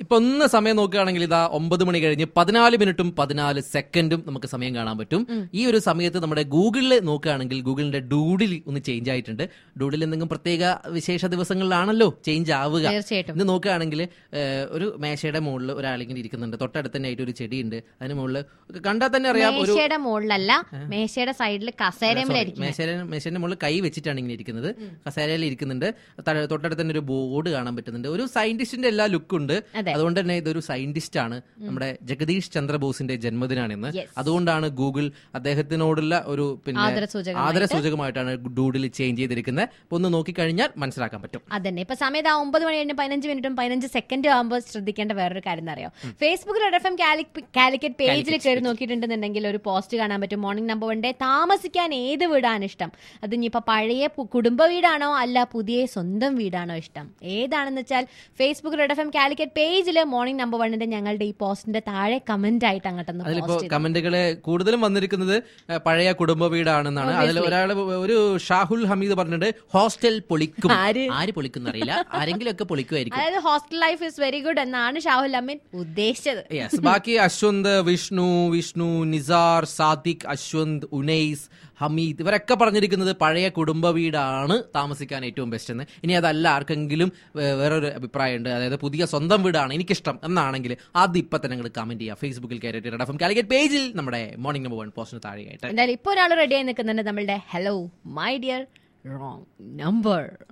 ഇപ്പൊ ഒന്ന് സമയം നോക്കുകയാണെങ്കിൽ ഇതാ 9 മണി കഴിഞ്ഞ് 14 മിനിറ്റും 14 സെക്കൻഡും നമുക്ക് സമയം കാണാൻ പറ്റും. ഈ ഒരു സമയത്ത് നമ്മുടെ ഗൂഗിളിൽ നോക്കുകയാണെങ്കിൽ ഗൂഗിളിന്റെ ഡൂഡിൽ ഒന്ന് ചേഞ്ച് ആയിട്ടുണ്ട്. ഡൂഡിൽ എന്തെങ്കിലും പ്രത്യേക വിശേഷ ദിവസങ്ങളിലാണല്ലോ ചേഞ്ച് ആവുക. ഇന്ന് നോക്കുകയാണെങ്കിൽ ഒരു മേശയുടെ മുകളിൽ ഒരാളിങ്ങനെ ഇരിക്കുന്നുണ്ട്. തൊട്ടടുത്ത് തന്നെ ആയിട്ട് ഒരു ചെടിയുണ്ട്. അതിന് മുകളിൽ കണ്ടാൽ തന്നെ അറിയാം, ഒരു മേശയുടെ മുകളിലല്ല, മേശയുടെ സൈഡിൽ മേശയുടെ മുകളിൽ കൈ വെച്ചിട്ടാണ് ഇങ്ങനെ ഇരിക്കുന്നത്. കസേരയിൽ ഇരിക്കുന്നുണ്ട്. തൊട്ടടുത്ത് തന്നെ ഒരു ബോർഡ് കാണാൻ പറ്റുന്നുണ്ട്. ഒരു സയന്റിസ്റ്റിന്റെ എല്ലാ ലുക്കും ഉണ്ട്. അതുകൊണ്ട് തന്നെ ഇതൊരു സയന്റിസ്റ്റ് ആണ്. നമ്മുടെ ജഗദീഷ് ചന്ദ്രബോസിന്റെ ജന്മദിനാണെന്ന്. അതുകൊണ്ടാണ് ഗൂഗിൾ അദ്ദേഹത്തിനോടുള്ള ഒരു പിന്നെ ആദരസൂചകമായിട്ടാണ് ഡൂഡിൽ ചേഞ്ച് ചെയ്തിരിക്കുന്നത്. അപ്പൊ ഒന്ന് നോക്കിക്കഴിഞ്ഞാൽ മനസ്സിലാക്കാൻ പറ്റും. അതന്നെ. ഇപ്പൊ സമയത്ത് 9 മണി കഴിഞ്ഞ് 15 മിനിറ്റും 15 സെക്കൻഡും ആകുമ്പോൾ ശ്രദ്ധിക്കേണ്ട വേറൊരു കാര്യം എന്നറിയോ, ഫേസ്ബുക്കിൽ റെഡ് എഫ് എം കാലിക്കറ്റ് പേജിൽ കയറി നോക്കിയിട്ടുണ്ടെന്നുണ്ടെങ്കിൽ ഒരു പോസ്റ്റ് കാണാൻ പറ്റും. മോർണിംഗ് നമ്പർ 1 താമസിക്കാൻ ഏത് വീടാണ് ഇഷ്ടം? അത് ഇനിയിപ്പോ പഴയ കുടുംബ വീടാണോ അല്ല പുതിയ സ്വന്തം വീടാണോ ഇഷ്ടം? ഏതാണെന്ന് വെച്ചാൽ Facebook red F M Calicut പേജിൽ മോർണിംഗ് നമ്പർ 1 ഞങ്ങളുടെ ഈ പോസ്റ്റിന്റെ താഴെ കമന്റ് ആയിട്ട് അതിലിപ്പോ കമന്റുകള് കൂടുതലും വന്നിരിക്കുന്നത് പഴയ കുടുംബ വീടാണെന്നാണ്. അതിൽ ഒരാൾ, ഒരു ഷാഹുൽ ഹമീദ് പറഞ്ഞിട്ട് ഹോസ്റ്റൽ പൊളിക്കും. ആര് പൊളിക്കും അറിയില്ല, ആരെങ്കിലും ഒക്കെ പൊളിക്കുമായിരിക്കും. അതായത് hostel life is very good എന്നാണ് ഷാഹുൽ അമീൻ ഉദ്ദേശിച്ചത്. ബാക്കി അശ്വന്ത്, വിഷ്ണു, നിസാർ, സാദിഖ്, അശ്വന്ത്, ഉനൈസ്, ഹമീദ് ഇവരൊക്കെ പറഞ്ഞിരിക്കുന്നത് പഴയ കുടുംബ വീടാണ് താമസിക്കാൻ ഏറ്റവും ബെസ്റ്റ് എന്ന്. ഇനി അതല്ല ആർക്കെങ്കിലും വേറൊരു അഭിപ്രായമുണ്ട്, അതായത് പുതിയ സ്വന്തം വീടാണ് എനിക്കിഷ്ടം എന്നാണെങ്കിൽ അത് ഇപ്പൊ തന്നെ നിങ്ങൾ കമന്റ് ചെയ്യുക. ഫേസ്ബുക്കിൽ കയറിയിട്ട് റെഡ് എഫ് കാലിക്കറ്റ് പേജിൽ നമ്മുടെ മോർണിംഗ് നമ്പർ 1 പോസ്റ്റിന് താഴെയായിട്ട്. എന്തായാലും ഇപ്പോൾ ഒരാൾ റെഡിയായി നിൽക്കുന്നുണ്ട്, നമ്മളുടെ hello my dear wrong number.